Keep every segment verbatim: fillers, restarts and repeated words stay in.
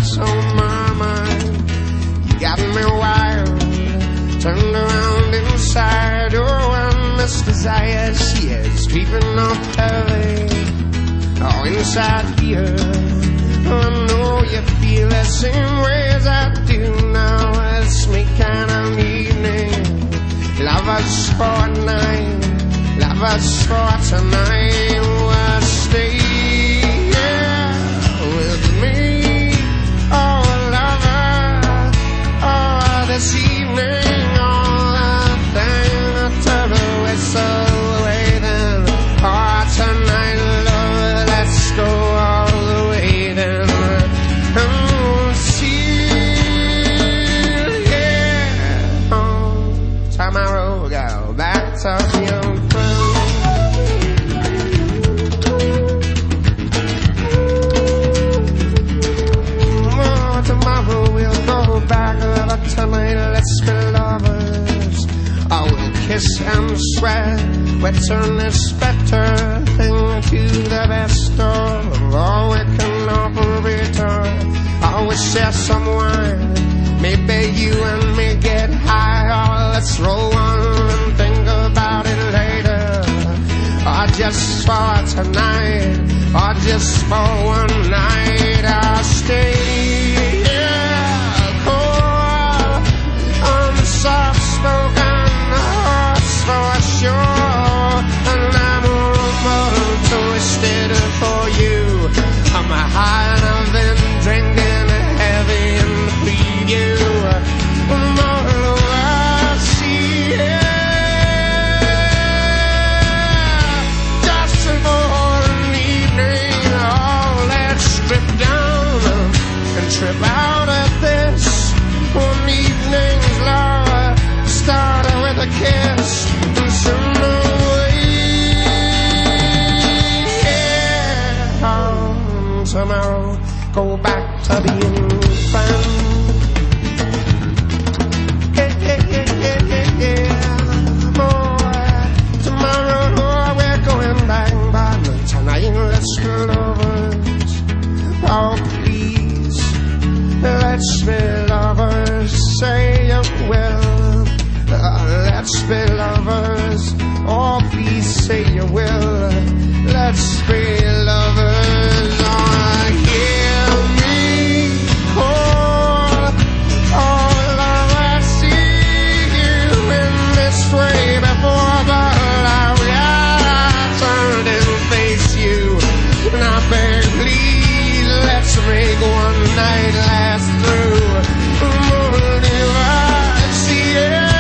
what's on my mind. You got me wild, turned around inside. Oh, I miss desire, she is creeping up heavy. Oh, inside here, oh, I know you feel the same way as I do now. It's me kind of evening, lovers for a night, lovers for tonight. Well, stay here with me, oh lover, oh this evening, all the thing I took away so away then. Oh tonight, love, let's go all the way then. Oh, see, yeah, oh, tomorrow go back to the old friend. Tomorrow we'll go back, but tonight let's be lovers. I will kiss and swear we'll turn this better thing to the best of all we can operate on. I will share some wine, maybe you and me get high. Oh, let's roll on and think about it later. Or just for tonight, or just for one night. I'll stay soft-spoken horse for sure, and I'm all twisted for you. I'm high and I've been drinking heavy in the preview. More I see, just for an evening. Oh, let's strip down and trip out at this one evening's love. Started with a kiss and soon away. Yeah. Oh, tomorrow go back to being friends. Yeah, yeah, yeah, yeah, yeah, yeah. Oh, tomorrow oh, we're going back, but tonight let's be lovers. Oh, please, let's be lovers. Say you will. Uh, let's be lovers, oh please say you will. Let's be lovers, oh hear me, oh, oh love, I see you in this way before, but I, I turned and face you. Now beg please, let's make one night last through. Oh, I see it.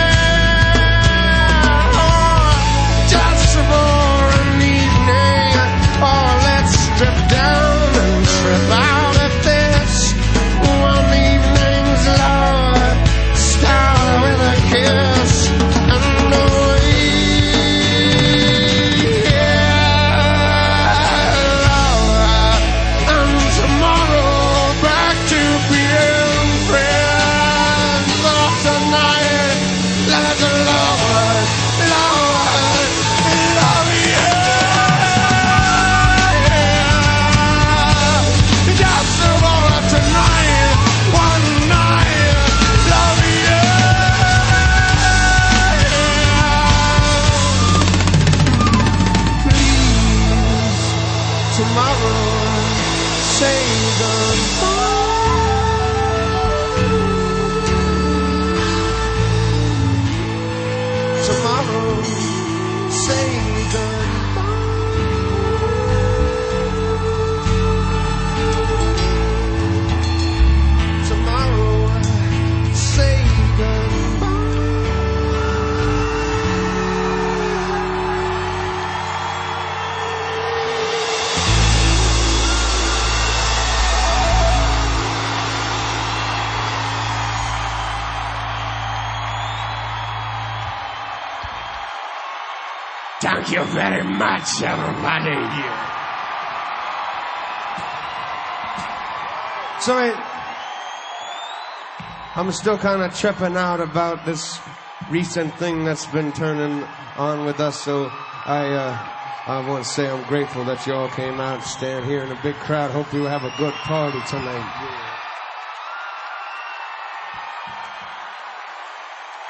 Strip down and trip out at this one evening's love. Start with a kiss and away. Yeah, love. And tomorrow back to being friends. Oh, tonight, let's love, love, love you. Tomorrow, say goodbye. Tomorrow, say goodbye. Tomorrow, say goodbye. Thank you very much, everybody. Sorry, I'm still kind of tripping out about this recent thing that's been turning on with us, so I uh, I want to say I'm grateful that you all came out and stand here in a big crowd. Hope you have a good party tonight.